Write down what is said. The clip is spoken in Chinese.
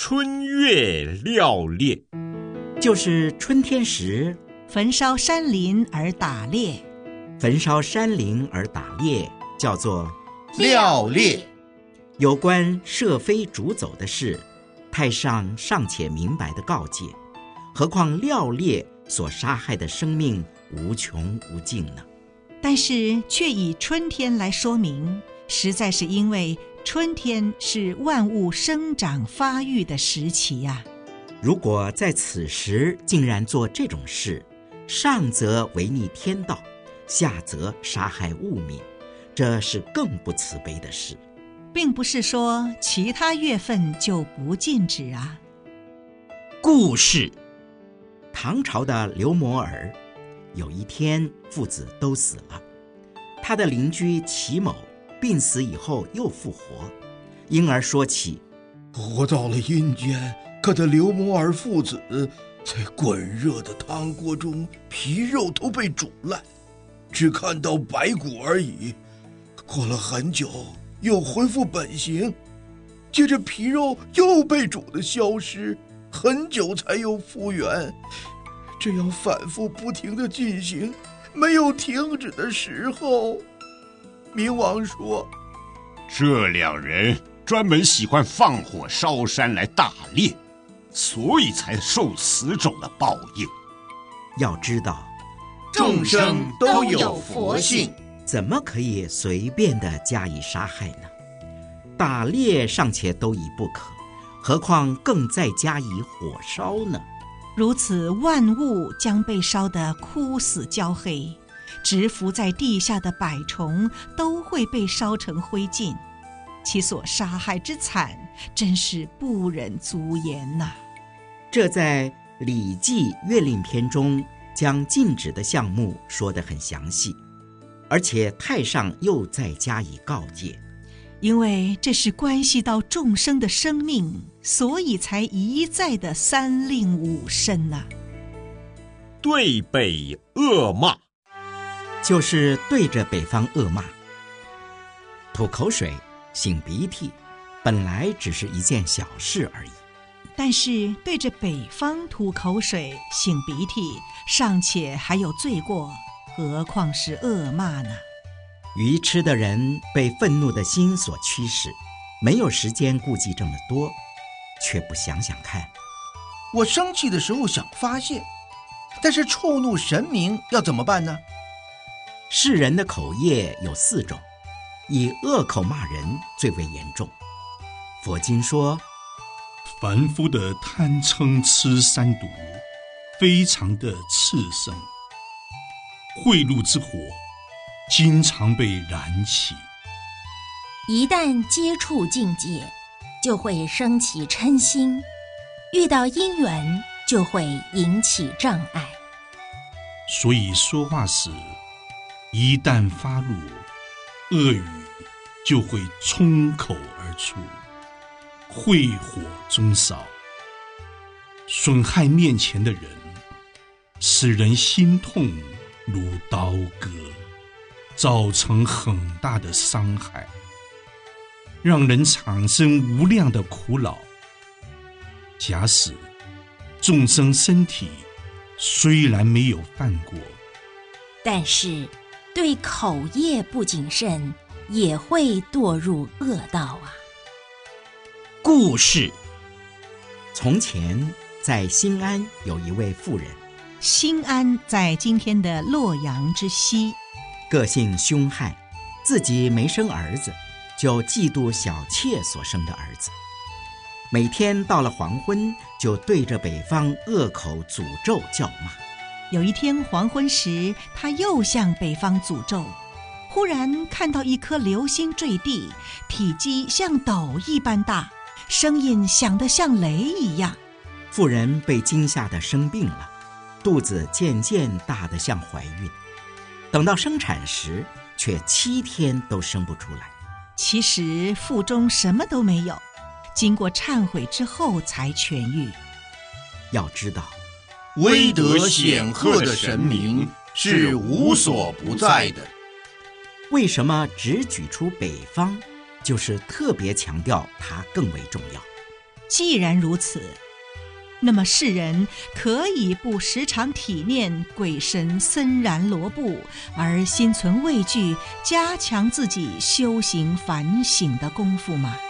春月料猎， 就是春天时焚烧山林而打猎。 焚烧山林而打猎，叫做料猎。 有关射飞逐走的事，太上尚且明白地告诫，何况料猎所杀害的生命无穷无尽呢？ 但是却以春天来说明，实在是因为春天是万物生长发育的时期呀。 如果在此时竟然做这种事，上则违逆天道，下则杀害物民，这是更不慈悲的事。 并不是说其他月份就不禁止啊。 故事：唐朝的刘摩尔，有一天父子都死了，他的邻居齐某病死以后又复活，因而说起： 我到了阴间，看到刘摩尔父子在滚热的汤锅中，皮肉都被煮烂，只看到白骨而已。过了很久，又恢复本形，接着皮肉又被煮得消失，很久才又复原，这样反复不停地进行，没有停止的时候。冥王说， 这两人专门喜欢放火烧山来打猎，所以才受此种的报应。 要知道， 众生都有佛性， 怎么可以随便地加以杀害呢？打猎尚且都已不可，何况更再加以火烧呢？ 如此万物将被烧得枯死焦黑，蛰伏在地下的百虫都会被烧成灰烬，其所杀害之惨，真是不忍足言呐。 这在《礼记·月令篇》中将禁止的项目说得很详细，而且太上又再加以告诫， 因为这是关系到众生的生命，所以才一再的三令五申呐。 对北恶骂， 就是对着北方恶骂。吐口水、擤鼻涕，本来只是一件小事而已， 但是对着北方吐口水、擤鼻涕，尚且还有罪过，何况是恶骂呢？ 愚痴的人被愤怒的心所驱使，没有时间顾忌这么多，却不想想看。 我生气的时候想发泄，但是触怒神明要怎么办呢？ 世人的口业有4种，以恶口骂人最为严重。佛经说， 凡夫的贪嗔痴三毒非常的炽盛，贿赂之火经常被燃起， 一旦接触境界，就会升起嗔心，遇到因缘就会引起障碍。 所以说话时一旦发怒，恶语就会冲口而出，秽火中烧，损害面前的人，使人心痛如刀割，造成很大的伤害，让人产生无量的苦恼。假使众生身体虽然没有犯过， 但是对口业不谨慎，也会堕入恶道啊。 故事：从前在新安有一位妇人， 新安在今天的洛阳之西， 个性凶悍，自己没生儿子，就嫉妒小妾所生的儿子，每天到了黄昏，就对着北方恶口诅咒叫骂。 有一天黄昏时，他又向北方诅咒，忽然看到一颗流星坠地，体积像斗一般大，声音响得像雷一样。 妇人被惊吓得生病了，肚子渐渐大得像怀孕，等到生产时，却7天都生不出来。 其实腹中什么都没有，经过忏悔之后才痊愈。 要知道， 威德显赫的神明是无所不在的。 为什么只举出北方，就是特别强调它更为重要。 既然如此，那么世人可以不时常体念鬼神森然罗布，而心存畏惧，加强自己修行反省的功夫吗？